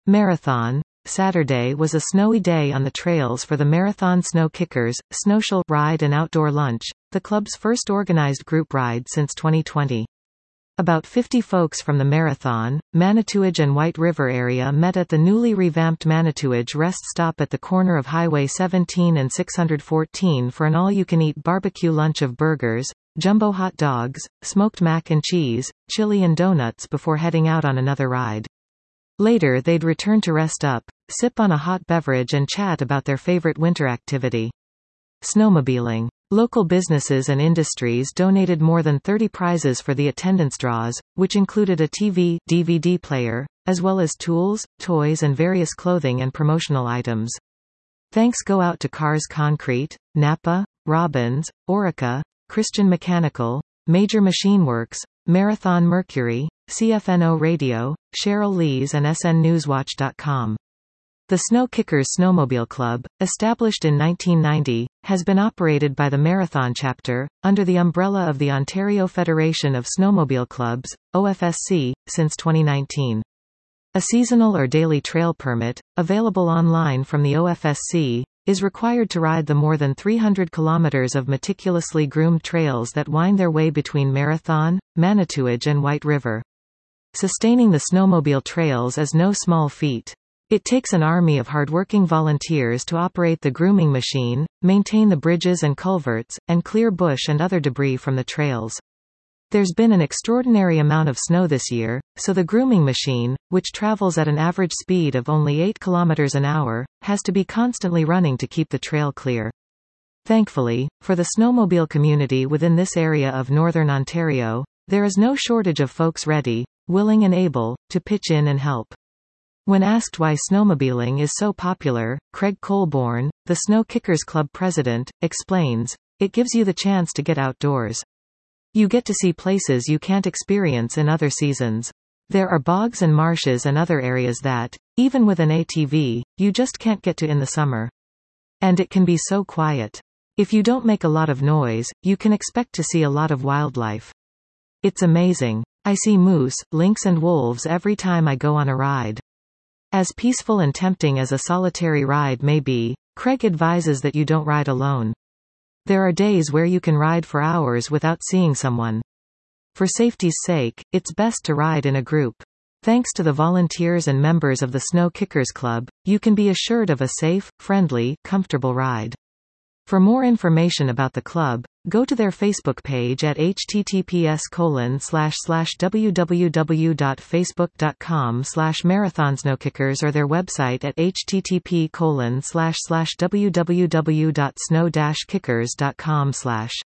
Marathon. Saturday was a snowy day on the trails for the Marathon Snow Kickers, Snowshall Ride and Outdoor Lunch, the club's first organized group ride since 2020. About 50 folks from the Marathon, Manitouwadge and White River area met at the newly revamped Manitouwadge rest stop at the corner of Highway 17 and 614 for an all-you-can-eat barbecue lunch of burgers, jumbo hot dogs, smoked mac and cheese, chili and donuts before heading out on another ride. Later they'd return to rest up, sip on a hot beverage and chat about their favorite winter activity. Snowmobiling. Local businesses and industries donated more than 30 prizes for the attendance draws, which included a TV, DVD player, as well as tools, toys and various clothing and promotional items. Thanks go out to Cars Concrete, Napa, Robbins, Orica, Christian Mechanical, Major Machine Works, Marathon Mercury, CFNO Radio, Cheryl Lees and SNNewsWatch.com. The Snow Kickers Snowmobile Club, established in 1990, has been operated by the Marathon chapter, under the umbrella of the Ontario Federation of Snowmobile Clubs, OFSC, since 2019. A seasonal or daily trail permit, available online from the OFSC, is required to ride the more than 300 kilometers of meticulously groomed trails that wind their way between Marathon, Manitouwadge and White River. Sustaining the snowmobile trails is no small feat. It takes an army of hardworking volunteers to operate the grooming machine, maintain the bridges and culverts, and clear bush and other debris from the trails. There's been an extraordinary amount of snow this year, so the grooming machine, which travels at an average speed of only 8 kilometers an hour, has to be constantly running to keep the trail clear. Thankfully, for the snowmobile community within this area of northern Ontario, there is no shortage of folks ready, willing and able, to pitch in and help. When asked why snowmobiling is so popular, Craig Colborne, the Snow Kickers Club president, explains, "It gives you the chance to get outdoors. You get to see places you can't experience in other seasons. There are bogs and marshes and other areas that, even with an ATV, you just can't get to in the summer. And it can be so quiet. If you don't make a lot of noise, you can expect to see a lot of wildlife. It's amazing. I see moose, lynx and wolves every time I go on a ride." As peaceful and tempting as a solitary ride may be, Craig advises that you don't ride alone. There are days where you can ride for hours without seeing someone. For safety's sake, it's best to ride in a group. Thanks to the volunteers and members of the Snow Kickers Club, you can be assured of a safe, friendly, comfortable ride. For more information about the club, go to their Facebook page at https://www.facebook.com/marathonsnowkickers or their website at http://www.snow-kickers.com/.